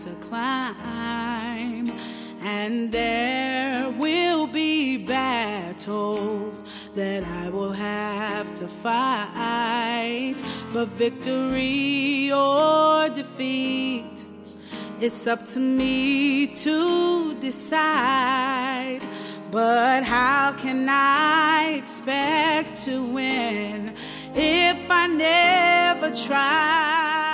to climb, and there will be battles that I will have to fight. But victory or defeat, it's up to me to decide. But how can I expect to win if I never try?